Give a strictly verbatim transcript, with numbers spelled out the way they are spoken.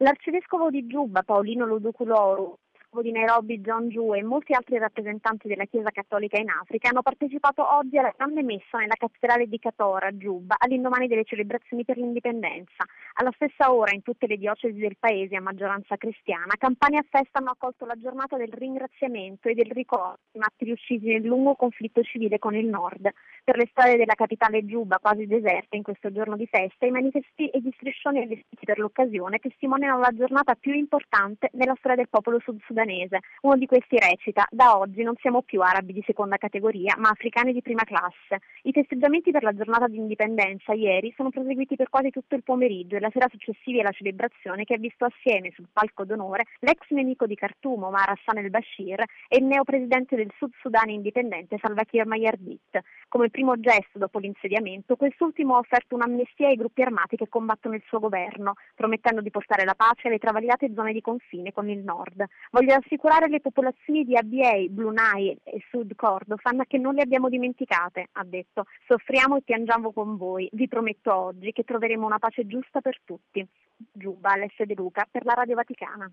L'arcivescovo di Giubba, Paolino Loduculoru, vescovo di Nairobi John Giu e molti altri rappresentanti della Chiesa Cattolica in Africa hanno partecipato oggi alla grande messa nella cattedrale di Katora, Giubba, all'indomani delle celebrazioni per l'indipendenza. Alla stessa ora, in tutte le diocesi del paese a maggioranza cristiana, campane a festa hanno accolto la giornata del ringraziamento e del ricordo dei martiri uccisi nel lungo conflitto civile con il nord. Per le strade della capitale Giubba, quasi deserte in questo giorno di festa, i manifesti e gli striscioni allestiti per l'occasione testimoniano la giornata più importante nella storia del popolo sudsudanese. Uno di questi recita: da oggi non siamo più arabi di seconda categoria, ma africani di prima classe. I festeggiamenti per la giornata di indipendenza ieri sono proseguiti per quasi tutto il pomeriggio e la sera successiva alla celebrazione, che ha visto assieme sul palco d'onore l'ex nemico di Khartoum, Omar Hassan el-Bashir, e il neopresidente del Sud Sudan indipendente, Salva Kiir Mayardit. Come primo gesto dopo l'insediamento, quest'ultimo ha offerto un'amnistia ai gruppi armati che combattono il suo governo, promettendo di portare la pace alle travagliate zone di confine con il nord. Voglio assicurare le popolazioni di Abyei, Blue Nile e Sud Kordofan che non le abbiamo dimenticate, ha detto. Soffriamo e piangiamo con voi. Vi prometto oggi che troveremo una pace giusta per tutti. Giubba, Alessia De Luca, per la Radio Vaticana.